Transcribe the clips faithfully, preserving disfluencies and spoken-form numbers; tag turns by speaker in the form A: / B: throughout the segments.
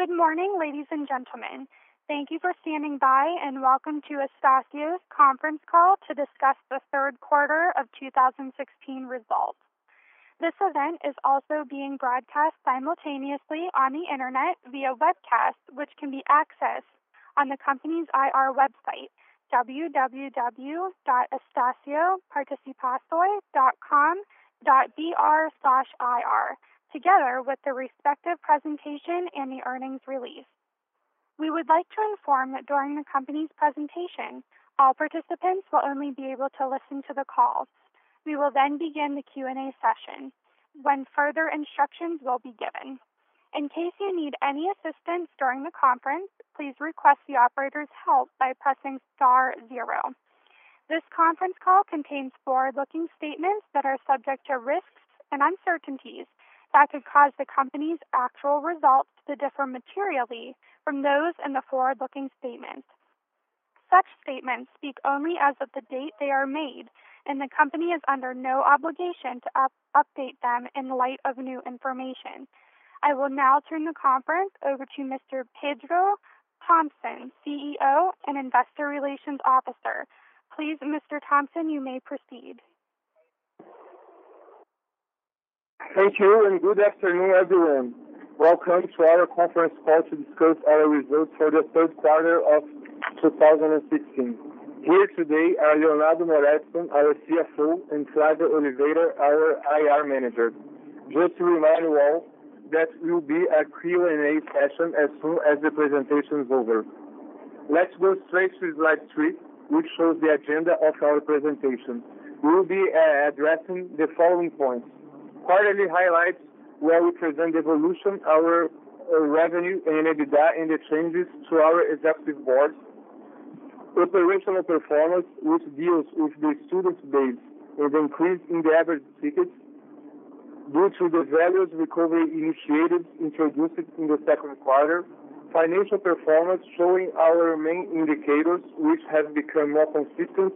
A: Good morning, ladies and gentlemen. Thank you for standing by and welcome to Estacio's conference call to discuss the third quarter of two thousand sixteen results. This event is also being broadcast simultaneously on the internet via webcast, which can be accessed on the company's I R website, w w w dot estacio participações dot com dot b r slash I R, together with the respective presentation and the earnings release. We would like to inform that during the company's presentation, all participants will only be able to listen to the call. We will then begin the Q and A session, when further instructions will be given. In case you need any assistance during the conference, please request the operator's help by pressing star zero. This conference call contains forward-looking statements that are subject to risks and uncertainties that could cause the company's actual results to differ materially from those in the forward-looking statements. Such statements speak only as of the date they are made, and the company is under no obligation to up- update them in light of new information. I will now turn the conference over to Mister Pedro Thompson, C E O and Investor Relations Officer. Please, Mister Thompson, you may proceed.
B: Thank you and good afternoon, everyone. Welcome to our conference call to discuss our results for the third quarter of two thousand sixteen. Here today are Leonardo Moretson, our C F O, and Flávia Oliveira, our I R Manager. Just to remind you all that will be a Q and A session as soon as the presentation is over. Let's go straight to slide three, which shows the agenda of our presentation. We will be uh, addressing the following points. Quarterly highlights, where we present the evolution, our uh, revenue and EBITDA and the changes to our executive board. Operational performance, which deals with the student base and the increase in the average tickets due to the various recovery initiatives introduced in the second quarter. Financial performance, showing our main indicators, which have become more consistent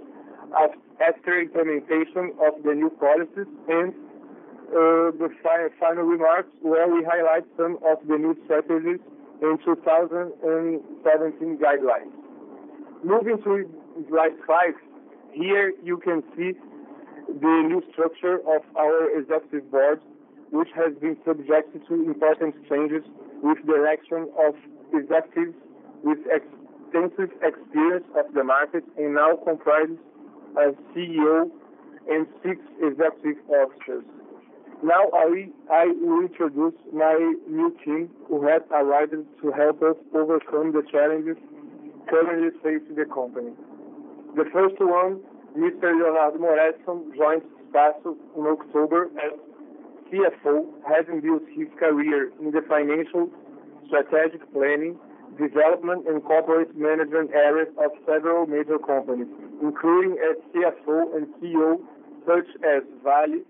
B: after implementation of the new policies, and Uh, the fi- final remarks, where we highlight some of the new strategies in two thousand seventeen guidelines. Moving to slide five, here you can see the new structure of our executive board, which has been subjected to important changes with the election of executives with extensive experience of the market, and now comprises a C E O and six executive officers. Now I, I will introduce my new team who has arrived to help us overcome the challenges currently facing the company. The first one, Mister Leonardo Moretson, joined Espacio in October as C F O, having built his career in the financial, strategic planning, development and corporate management areas of several major companies, including as C F O and C E O such as Vale,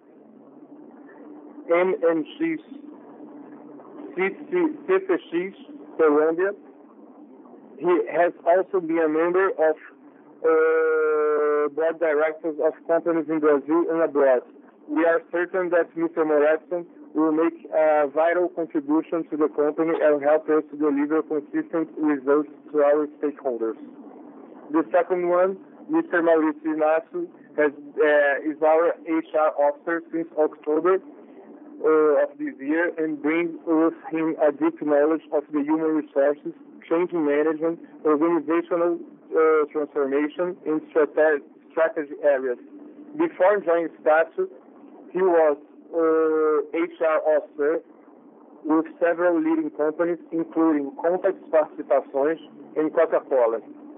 B: M M X, C F X, Colombia. He has also been a member of uh, board directors of companies in Brazil and abroad. We are certain that Mister Moretson will make a vital contribution to the company and help us to deliver consistent results to our stakeholders. The second one, Mister Maurício Inácio, has, uh, is our H R officer since October Uh, of this year, and brings with him a deep knowledge of the human resources, change management, organizational uh, transformation, and strate- strategy areas. Before joining Espacio, he was uh, H R officer with several leading companies, including Contax Participações and Coca-Cola.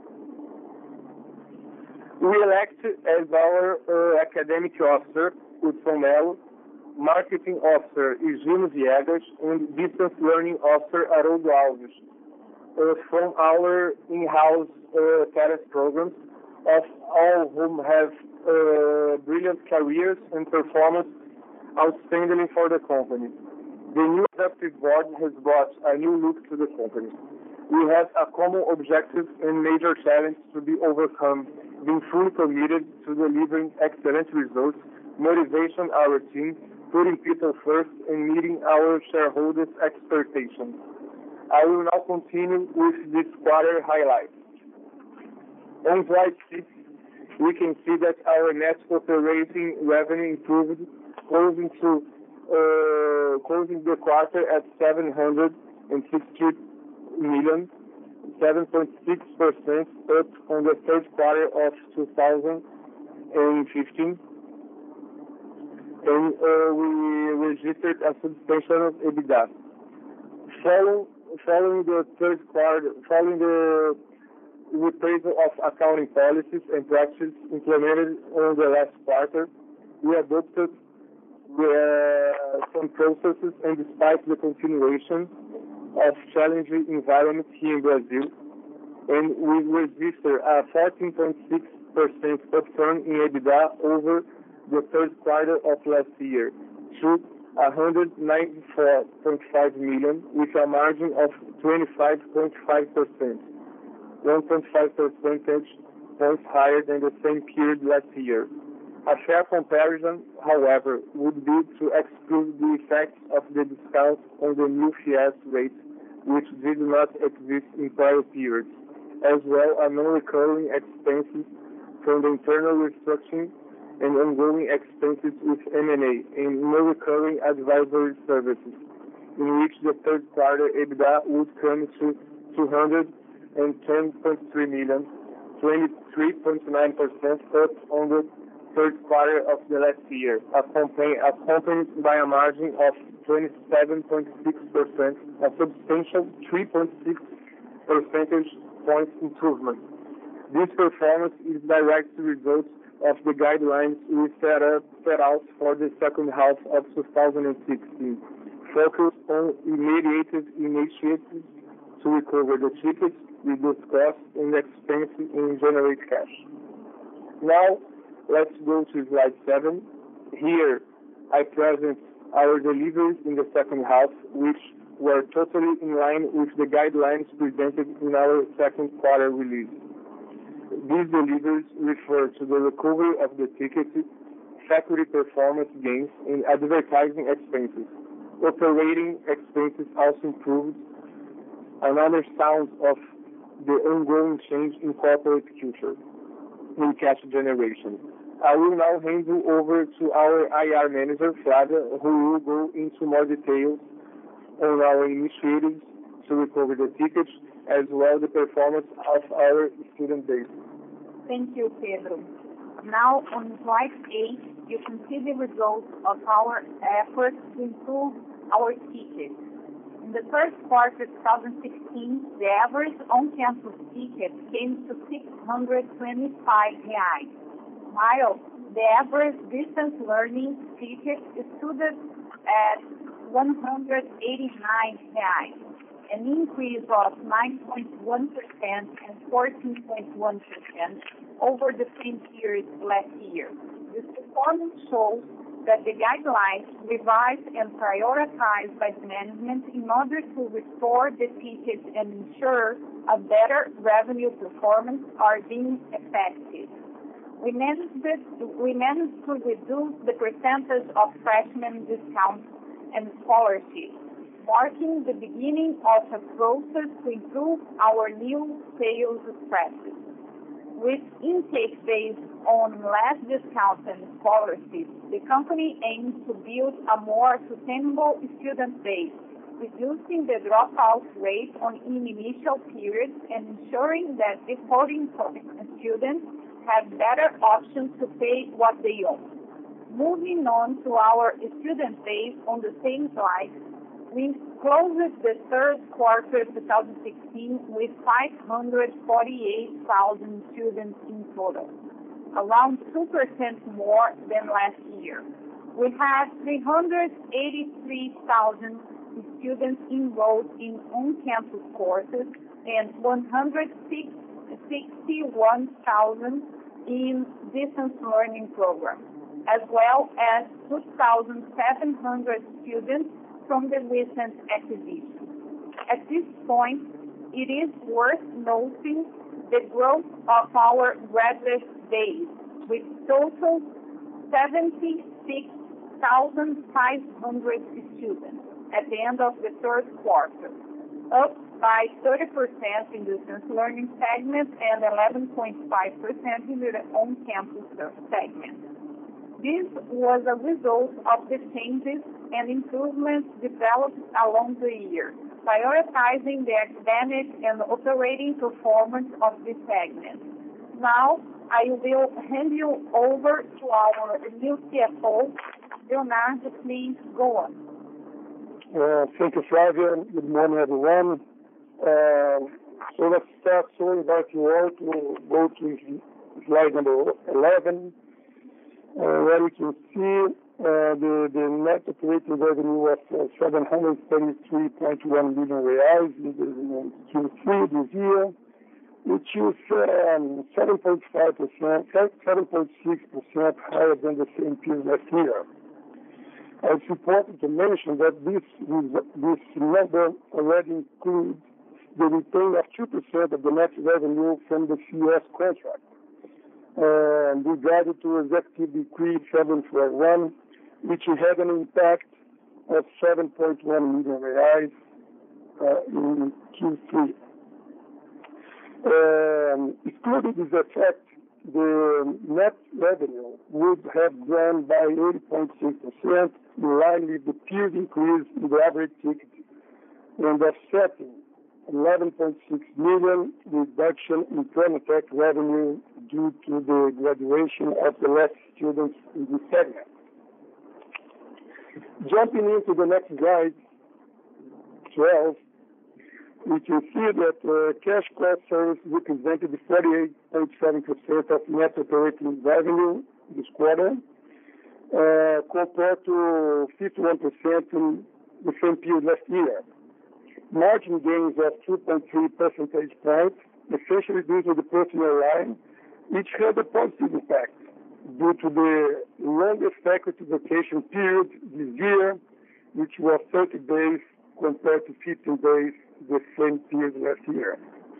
B: We elected as our uh, academic officer, Hudson Mello, Marketing Officer Higino Viegas, and Distance Learning Officer Haroldo Alves, uh, from our in-house uh, talent programs, of all whom have uh, brilliant careers and performance outstandingly for the company. The new executive board has brought a new look to the company. We have a common objective and major challenge to be overcome, being fully committed to delivering excellent results, motivation our team, putting people first, and meeting our shareholders' expectations. I will now continue with this quarter highlights. On slide six, we can see that our net operating revenue improved, closing to uh, closing the quarter at seven hundred sixty million, seven point six percent up on the third quarter of two thousand fifteen, and uh, we registered a substantial EBITDA. Following, following the third quarter, following the reprisal of accounting policies and practices implemented on the last quarter, we adopted uh, some processes, and despite the continuation of challenging environment here in Brazil, and we registered a fourteen point six percent upturn in EBITDA over the third quarter of last year to one hundred ninety-four point five million, with a margin of twenty-five point five percent, one point five percentage points higher than the same period last year. A fair comparison, however, would be to exclude the effects of the discounts on the new FIES rate, which did not exist in prior periods, as well as non-recurring expenses from the internal restructuring and ongoing expenses with M and A and non-recurring advisory services, in which the third quarter EBITDA would come to two hundred ten point three million, twenty-three point nine percent up on the third quarter of the last year, accompanied by a margin of twenty-seven point six percent, a substantial three point six percentage points improvement. This performance is direct result of the guidelines we set, up, set out for the second half of two thousand sixteen, focused on immediate initiatives to recover the tickets, reduce costs and expenses, and generate cash. Now, let's go to slide seven. Here, I present our deliveries in the second half, which were totally in line with the guidelines presented in our second quarter release. These deliveries refer to the recovery of the tickets, faculty performance gains, and advertising expenses. Operating expenses also improved, another sound of the ongoing change in corporate culture in cash generation. I will now hand you over to our I R manager, Flavia, who will go into more details on our initiatives to recover the tickets, as well as the performance of our student base.
C: Thank you, Pedro. Now, on slide eight, you can see the results of our efforts to improve our tickets. In the first quarter of twenty sixteen, the average on-campus ticket came to six hundred twenty-five reais, while the average distance learning ticket stood at one hundred eighty-nine reais, an increase of nine point one percent and fourteen point one percent over the same period last year. This performance shows that the guidelines revised and prioritized by the management in order to restore the tickets and ensure a better revenue performance are being effective. We managed, we managed to reduce the percentage of freshman discounts and scholarships, marking the beginning of a process to improve our new sales strategy. With intake based on less discounts and scholarships, the company aims to build a more sustainable student base, reducing the dropout rate on in initial periods and ensuring that defaulting students have better options to pay what they owe. Moving on to our student base on the same slide, we closed the third quarter of twenty sixteen with five hundred forty-eight thousand students in total, around two percent more than last year. We had three hundred eighty-three thousand students enrolled in on-campus courses and one hundred sixty-one thousand in distance learning programs, as well as two thousand seven hundred students from the recent acquisition. At this point, it is worth noting the growth of our graduate base, with total seventy-six thousand five hundred students at the end of the third quarter, up by thirty percent in the distance learning segment and eleven point five percent in the on-campus segment. This was a result of the changes and improvements developed along the year, prioritizing the academic and operating performance of this segment. Now, I will hand you over to our new C F O, Leonardo. Please go on.
D: Uh, thank you, Flavia. Good morning, everyone. Uh, so let's start. So I invite you all to go to slide number eleven, uh, where you can see uh, the, the net operating revenue of uh, seven hundred thirty-three point one million reais in, the, in Q three this year, which is um, seven point five percent, seven point six percent higher than the same period last year. It's important to mention that this this number already includes the return of two percent of the net revenue from the C S contract, and regarding to Executive Decree seven forty-one, which had an impact of seven point one million reais uh, in Q three. Um, excluding this effect, the net revenue would have grown by eight point six percent, in line with the period increase in the average ticket, and offsetting eleven point six million reduction in Pronatec revenue due to the graduation of the last students in this segment. Jumping into the next slide, twelve, we can see that uh, cash cost service represented forty-eight point seven percent of net operating revenue this quarter, uh, compared to fifty-one percent in the same period last year. Margin gains of two point three percentage points, essentially due to the personnel line, which had a positive impact due to the longest faculty vacation period this year, which was thirty days compared to fifteen days the same period last year.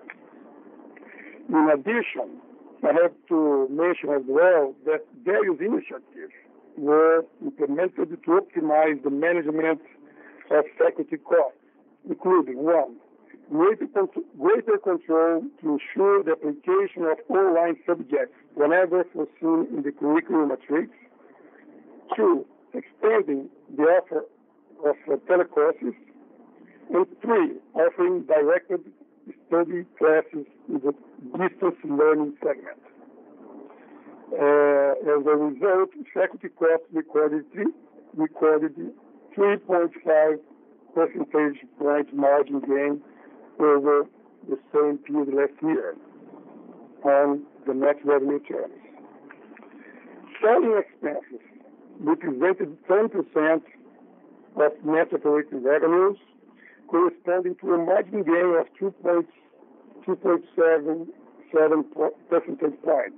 D: In addition, I have to mention as well that various initiatives were implemented to optimize the management of faculty costs, including one, greater, con- greater control to ensure the application of online subjects whenever foreseen in the curriculum matrix. Two, expanding the offer of uh, telecourses. And three, offering directed study classes in the distance learning segment. Uh, as a result, faculty costs recorded three, recorded three point five percentage point margin gain over the same period last year on the net revenue terms. Selling expenses represented ten percent of net operating revenues, corresponding to a margin gain of two point seven seven percentage points,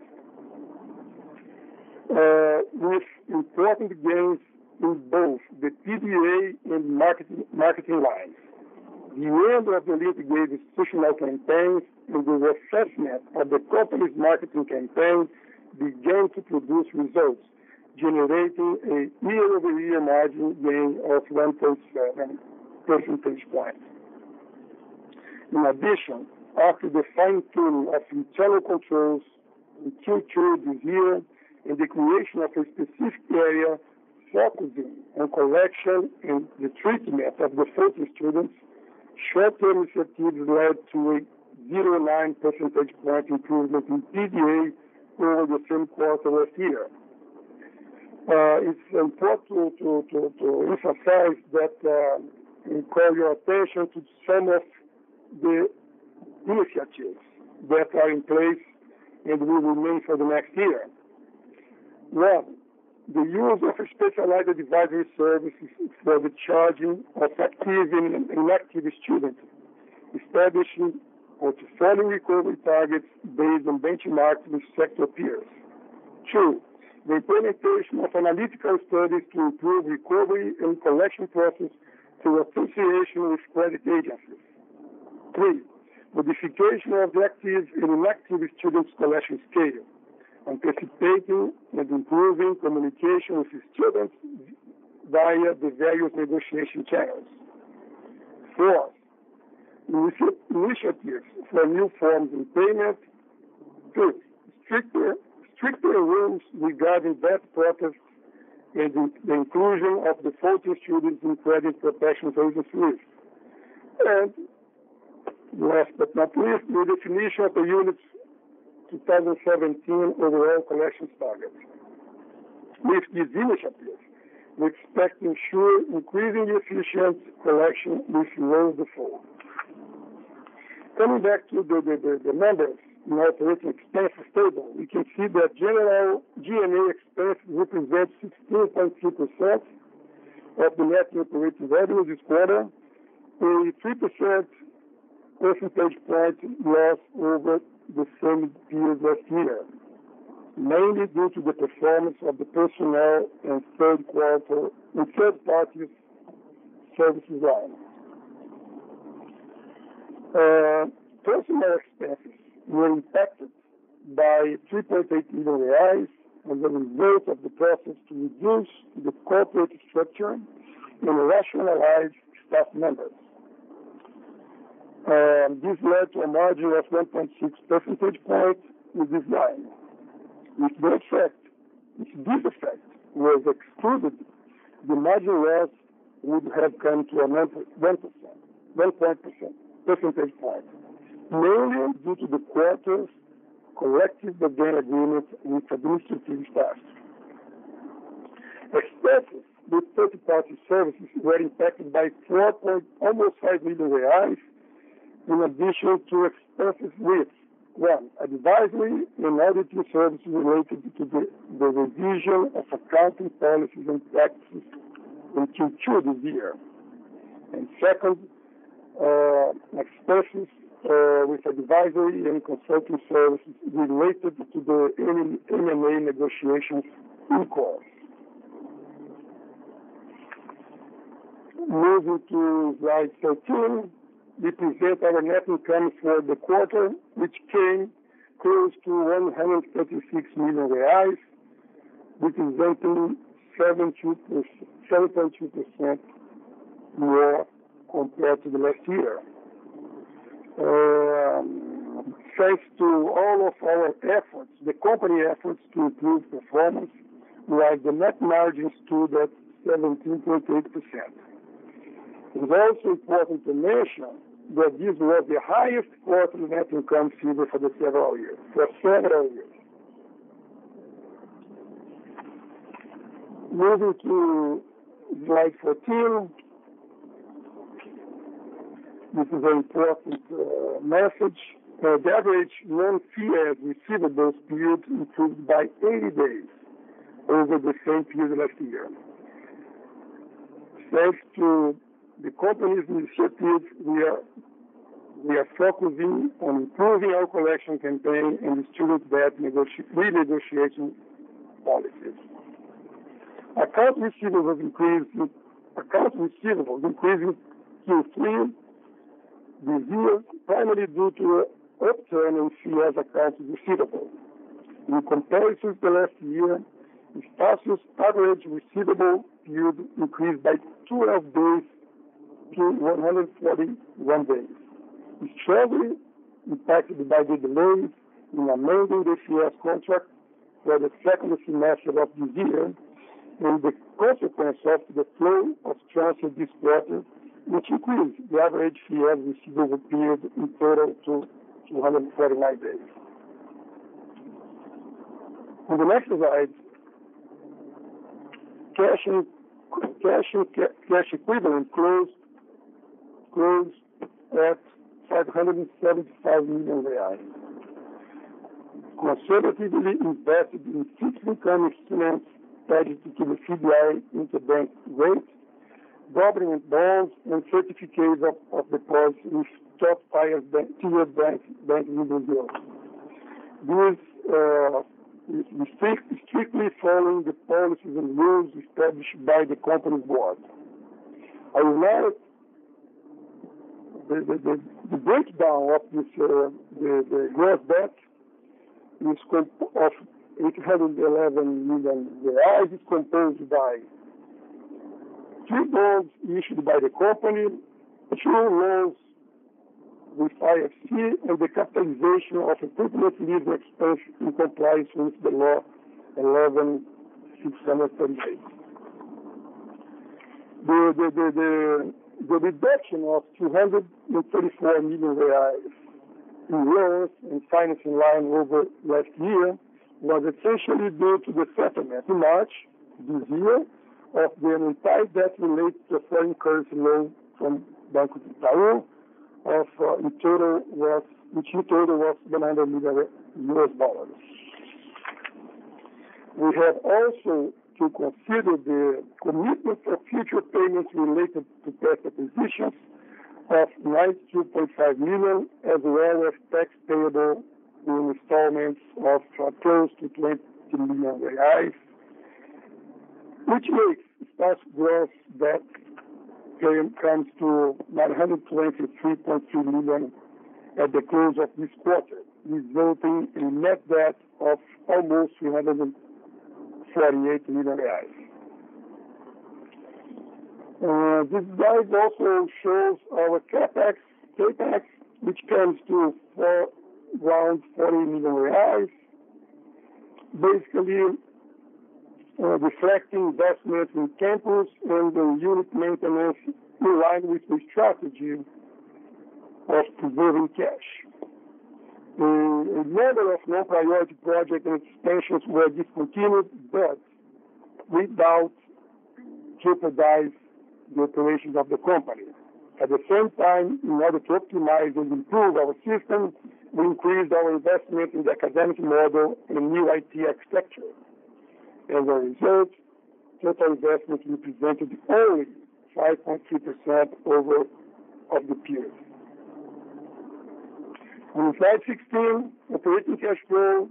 D: uh, with important gains in both the P D A and marketing, marketing lines. The end of the litigated institutional campaigns and the assessment of the company's marketing campaign began to produce results, generating a year-over-year margin gain of one point seven percentage points. In addition, after the fine-tuning of internal controls in Q two this year and the creation of a specific area focusing on collection and the treatment of the faulty students, short-term initiatives led to a zero point nine percentage point improvement in P D A over the same quarter last year. Uh, it's important to, to, to, to emphasize that uh, and call your attention to some of the initiatives that are in place and will remain for the next year. One, the use of specialized advisory services for the charging of active and inactive students, establishing portfolio recovery targets based on benchmarks with sector peers. Two, the implementation of analytical studies to improve recovery and collection process through association with credit agencies. Three, modification of the active and inactive students' collection scale, anticipating and improving communication with students via the various negotiation channels. Fourth, initi- initiatives for new forms in payment. Fifth, stricter, stricter rules regarding debt protests and the, the inclusion of defaulting students in credit protection agency list. And last but not least, the definition of the unit's twenty seventeen overall collections target. With these initiatives, we expect to ensure increasingly efficient collection with low default. Coming back to the, the, the, the numbers in our operating expenses table, we can see that general G and A expenses represent sixteen point three percent of the net operating revenue this quarter, a three percent percentage point loss over the same period last year, mainly due to the performance of the personnel and third quarter and third parties services line. Uh, personnel expenses were impacted by three point eight million reais as a result of the process to reduce the corporate structure and rationalize staff members. Um, this led to a margin of one point six percentage points in this line. If the effect, if this effect was excluded, the margin loss would have come to a one percent, one percent percentage point, mainly due to the quarter's collective bargaining agreement with administrative staff. Expenses with third-party services were impacted by four point almost five million reais, in addition to expenses with one, advisory and auditing services related to the, the revision of accounting policies and practices in Q two this year. And second, uh, expenses uh, with advisory and consulting services related to the M and A negotiations in course. Moving to slide thirteen, we present our net income for the quarter, which came close to one hundred thirty-six million reais, representing seven point two percent more compared to the last year. Um, thanks to all of our efforts, the company efforts to improve performance, while the net margin stood at seventeen point eight percent. It is also important to mention that this was the highest quarterly net income figure for the several years, for several years. Moving to slide fourteen, this is an important uh, message. Uh, the average non-fee receivables period improved by eighty days over the same period last year. Thanks to the company's initiatives, we are we are focusing on improving our collection campaign and student debt negoti- renegotiation policies. Account receivables increased. Account receivables increased in Q three this year, primarily due to an upturn in C S accounts receivable. In comparison to the last year, Estacio's average receivable period increased by twelve days to one hundred forty-one days. Strongly impacted by the delays in amending the C S contract for the second semester of this year and the consequence of the flow of transfer this quarter, which increased the average C S receivable period in total to two hundred forty-nine days. On the next slide, cash and cash and ca- cash equivalent closed closed at five hundred seventy-five million reais. Conservatively invested in fixed income instruments pegged to the C B I interbank rate, government bonds, and certificates of, of deposits with top-tier bank, tier banks bank in Brazil. This uh, is strict, strictly following the policies and rules established by the company's board. I will now The, the, the, the breakdown of this, uh, the, the gross debt is comp- of eight hundred eleven million reais is composed by three bonds issued by the company, two loans with I F C and the capitalization of equipment lease expansion in compliance with the law eleven six thirty-eight. The, the, the, the, the reduction of two hundred thirty-four million reais in loans and financing line over last year was essentially due to the settlement in March this year of the entire debt related to a foreign currency loan from Banco Itaú of uh, in total was which in total was one hundred million U S dollars. We have also to consider the commitment for future payments related to past acquisitions of ninety-two point five million, as well as tax payable in installments of uh, close to twenty million reais, which makes staff gross debt comes to nine hundred twenty-three point two million at the close of this quarter, resulting in net debt of almost three hundred forty-eight million reais. Uh, this slide also shows our capex, capex, which comes to four, around forty million reais, basically uh, reflecting investments in campus and the unit maintenance in line with the strategy of preserving cash. Uh, a number of non-priority projects and expansions were discontinued, but without jeopardize the operations of the company. At the same time, in order to optimize and improve our system, we increased our investment in the academic model and new I T architecture. As a result, total investment represented only five point three percent over of the period. On slide sixteen, operating cash flow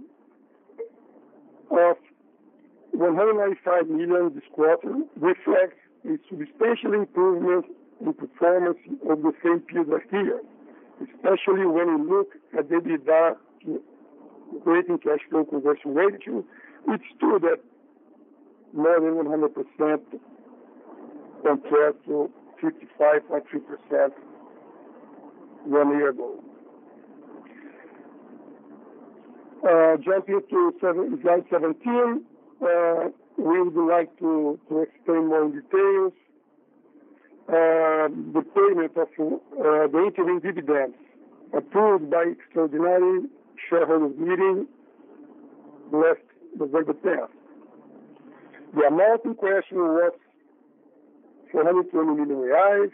D: of one hundred ninety-five million this quarter reflects a substantial improvement in performance over the same period last year, especially when you look at the EBITDA to operating cash flow conversion ratio, which stood at more than one hundred percent compared to fifty-five point three percent one year ago. Uh, jumping to seven, slide seventeen, uh, we would like to, to explain more in details uh, the payment of uh, the interim dividends approved by extraordinary shareholders meeting last November tenth. The amount in question was four hundred twenty million reais,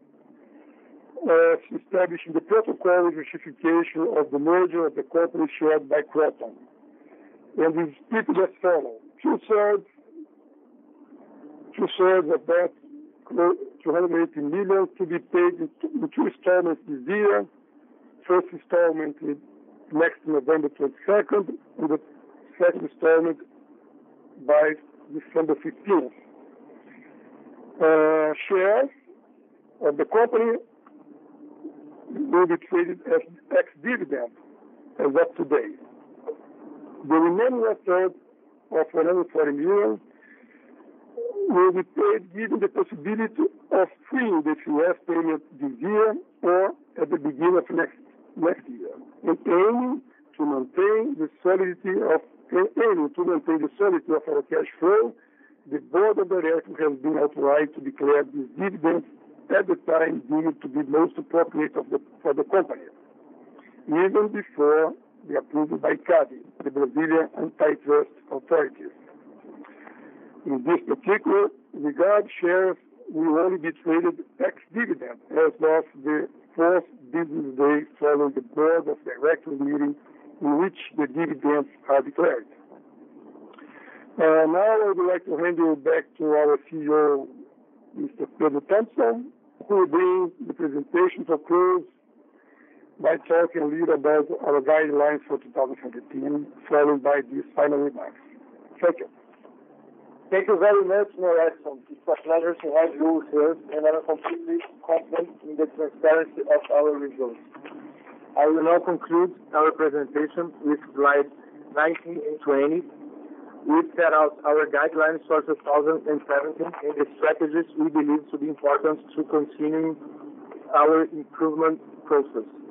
D: uh, establishing the protocol of justification of the merger of the company shared by Croton. And we split it as follows. Two-thirds, two-thirds of that, two hundred eighty million, to be paid in two, in two installments this year. First installment is next November twenty-second, and the second installment by December fifteenth. Uh, shares of the company will be traded as ex-dividend as of today. The remaining third of one hundred forty million will be paid given the possibility of freeing the F I E S payment this year or at the beginning of next next year, and aiming to maintain the solidity of aiming to maintain the solidity of our cash flow. The board of directors has been authorized to declare these dividends at the time deemed to be most appropriate of the, for the company, even before the approval by CADE, the Brazilian antitrust authorities. In this particular regard, shares will only be traded ex-dividend as of the fourth business day following the board of directors meeting in which the dividends are declared. Uh, now I would like to hand you back to our C E O, Mister Pedro Thompson, who will bring the presentation to a close by talking a little about our guidelines for two thousand seventeen, followed by these final remarks. Thank you.
B: Thank you very much, Edson. It's a pleasure to have you here, and I'm completely confident in the transparency of our results. I will now conclude our presentation with slides nineteen and twenty, which set out our guidelines for two thousand seventeen and the strategies we believe to be important to continuing our improvement process.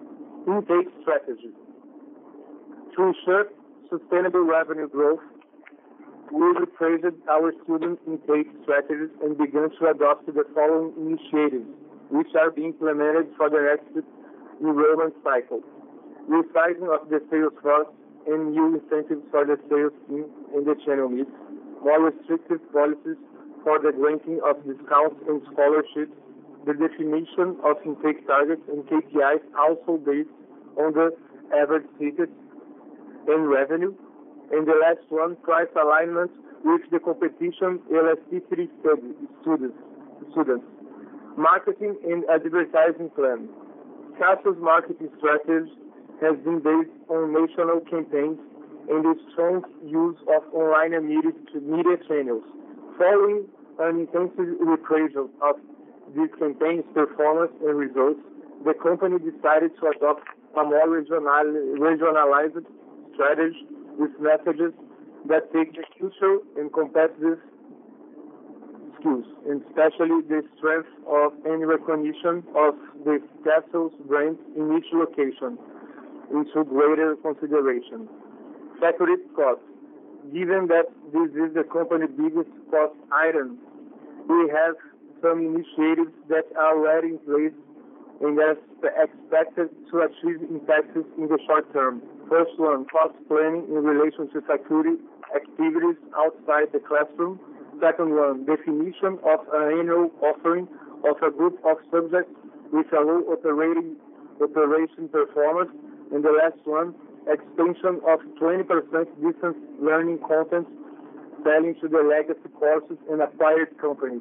B: Intake strategy. To ensure sustainable revenue growth, we rephrased our student intake strategies and began to adopt the following initiatives, which are being implemented for the next enrollment cycle. Resizing of the sales force and new incentives for the sales team and the channel mix, more restrictive policies for the granting of discounts and scholarships, the definition of intake targets and K P Is also based on the average ticket and revenue, and the last one, price alignment with the competition elasticity study, students. students. Marketing and advertising plan. CASO's marketing strategy has been based on national campaigns and the strong use of online and media, media channels. Following an intensive appraisal of these campaigns' performance and results, the company decided to adopt a more regional, regionalized strategy with messages that take the cultural and competitive skills, and especially the strength of and recognition of the CASO's brand in each location into greater consideration. Security costs. Given that this is the company's biggest cost item, we have some initiatives that are already in place and are expected to achieve impacts in the short term. First one, cost planning in relation to security activities outside the classroom. Second one, definition of an annual offering of a group of subjects with a low operating operation performance. And the last one, extension of twenty percent distance learning content selling to the legacy courses and acquired companies.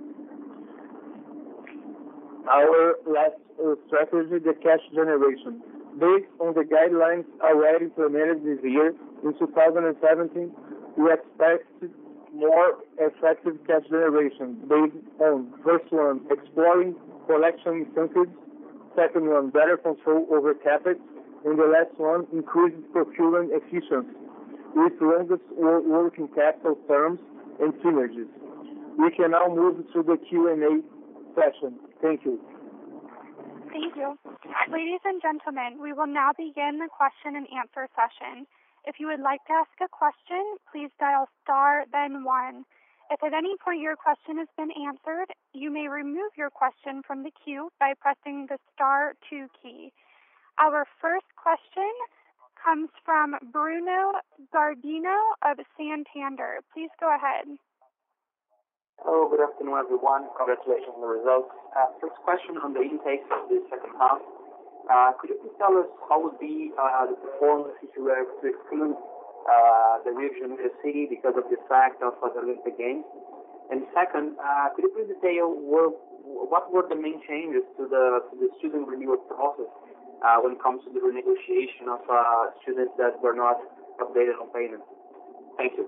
B: Our last uh, strategy, the cash generation. Based on the guidelines already implemented this year, in two thousand seventeen, we expect more effective cash generation based on, first one, exploring collection incentives, second one, better control over capex, and the last one, increased procurement efficiency with longest working capital terms and synergies. We can now move to the Q and A session. Thank you.
A: Thank you. Ladies and gentlemen, we will now begin the question and answer session. If you would like to ask a question, please dial star, then one. If at any point your question has been answered, you may remove your question from the queue by pressing the star two key. Our first question comes from Bruno Gardino of Santander. Please go ahead.
E: Hello, good afternoon, everyone. Congratulations on the results. Uh, first question on the intake of the second half. Uh, could you please tell us how would be uh, the performance if you were to exclude uh, the Rio de Janeiro city because of the fact of uh, the Olympic Games? And second, uh, could you please detail were, what were the main changes to the to the student renewal process uh, when it comes to the renegotiation of uh, students that were not updated on payment? Thank you.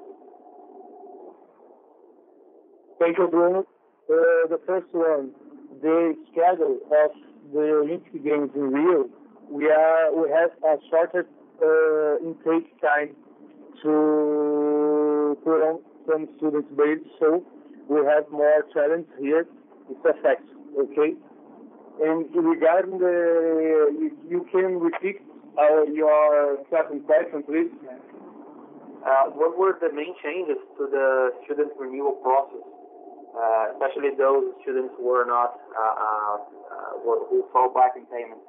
B: Thank you, Bruno. Uh, the first one, the schedule of the Olympic Games in Rio, we are we have a shorter uh, intake time to put on some students' base, so we have more challenge here. It's a fact, okay? And regarding the, you, you can repeat uh, your second question, please.
E: Uh, what were the main changes to the student renewal process, uh, especially those students who were not uh, uh, uh, were, who fell back in payment?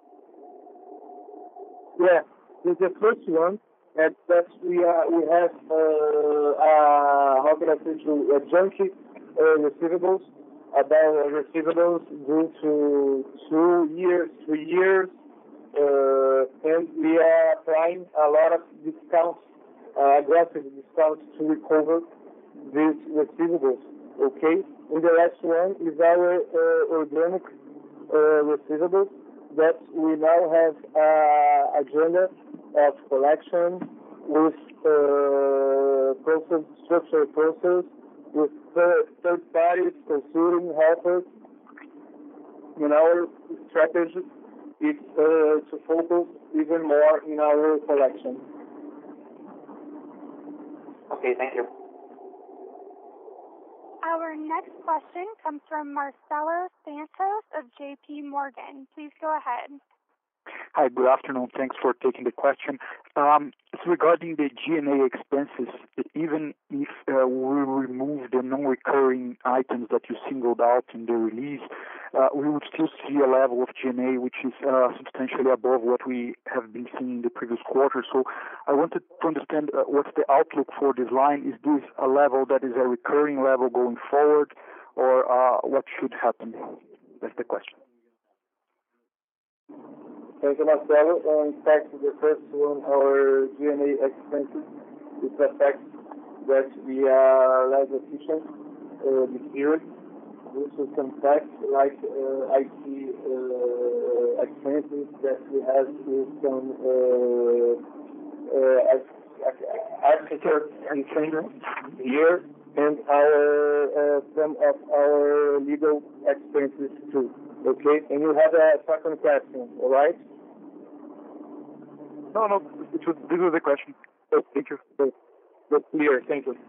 B: Yeah, the, the first one, and that we are we have uh, uh, how can I say to uh, junky uh, receivables about receivables due to two years, three years, uh, and we are applying a lot of discounts, uh, aggressive discounts to recover these receivables. Okay, and the last one is our uh, organic uh, receivables that we now have uh, agenda of collection with uh, process structure process with third, third parties, consulting helpers. And our strategy is uh, to focus even more in our collection.
E: Okay, thank you.
A: Our next question comes from Marcelo Santos of J P Morgan. Please go ahead.
F: Hi, good afternoon. Thanks for taking the question. Um, it's regarding the G and A expenses. Even if uh, we remove the non-recurring items that you singled out in the release, uh, we would still see a level of G and A which is uh, substantially above what we have been seeing in the previous quarter. So I wanted to understand uh, what's the outlook for this line. Is this a level that is a recurring level going forward, or uh, what should happen? That's the question.
B: Thank you, Marcelo. Uh, in fact, the first one, our G and A expenses, is the fact that we are less efficient uh, this year due to some facts like uh, I T uh, expenses that we have with some uh, uh, architecture and trainer here, and our uh, some of our legal expenses too. Okay, and you have a second question, all right?
F: No, no, it was, this was the question. Oh, thank you.
B: That's clear. Thank you.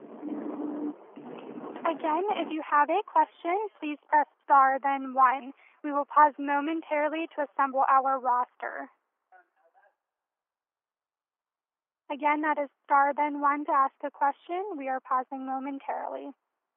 A: Again, if you have a question, please press star, then one. We will pause momentarily to assemble our roster. Again, that is star, then one to ask a question. We are pausing momentarily.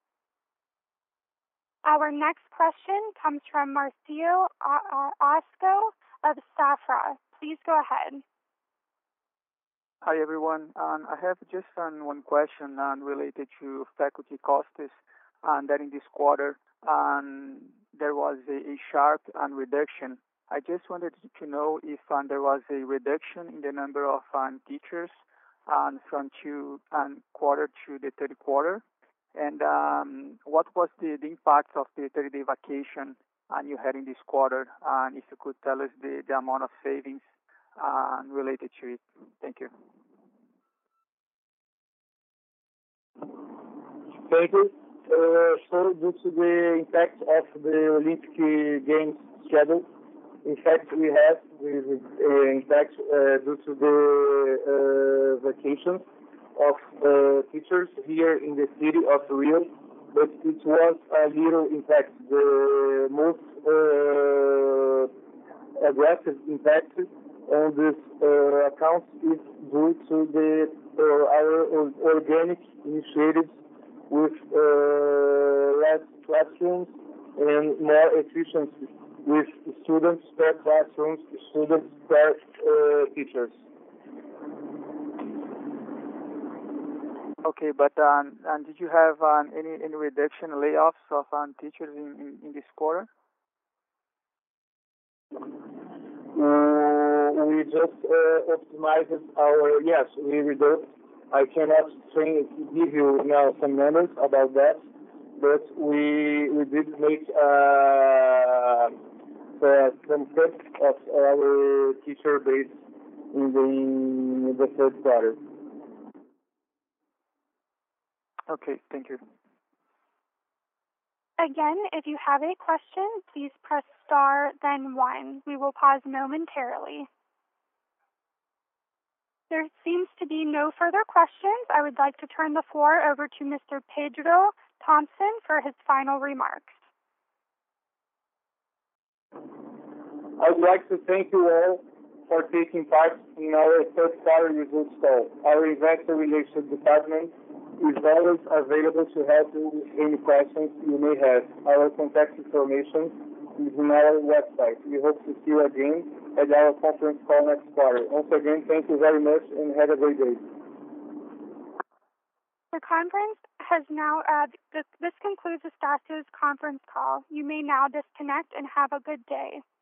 A: Our next question comes from Marcio Osco of Safra. Please go ahead.
G: Hi, everyone. Um, I have just um, one question um, related to faculty costs, and that in this quarter um, there was a, a sharp um, reduction. I just wanted to know if um, there was a reduction in the number of um, teachers um, from two um, quarter to the third quarter, and um, what was the, the impact of the thirty-day vacation um, you had in this quarter, and if you could tell us the, the amount of savings uh, related to it. Thank you.
B: Thank you. Uh, so due to the impact of the Olympic Games schedule, in fact, we have the uh, impact uh, due to the uh, vacation of uh, teachers here in the city of Rio, but it was a little impact. The most uh, aggressive impact on this uh, account is due to the uh, our organic initiatives with uh, less classrooms and more efficiency with students per classrooms, students per uh, teachers.
G: Okay, but um, and did you have um, any any reduction layoffs of um, teachers in, in, in this quarter?
B: Uh, we just uh, optimized our, yes, we reduced. I cannot train, give you now some numbers about that, but we we did make uh, uh, some cuts of our teacher base in the, in the third quarter.
G: Okay, thank you.
A: Again, if you have a question, please press star, then one. We will pause momentarily. There seems to be no further questions. I would like to turn the floor over to Mister Pedro Thompson for his final remarks.
B: I would like to thank you all for taking part in our third quarter results call. Our investor relations department is always available to help you with any questions you may have. Our contact information is on our website. We hope to see you again at our conference call next quarter. Once again, thank you very much and have a great day.
A: The conference has now, uh, this, this concludes Estacio's conference call. You may now disconnect and have a good day.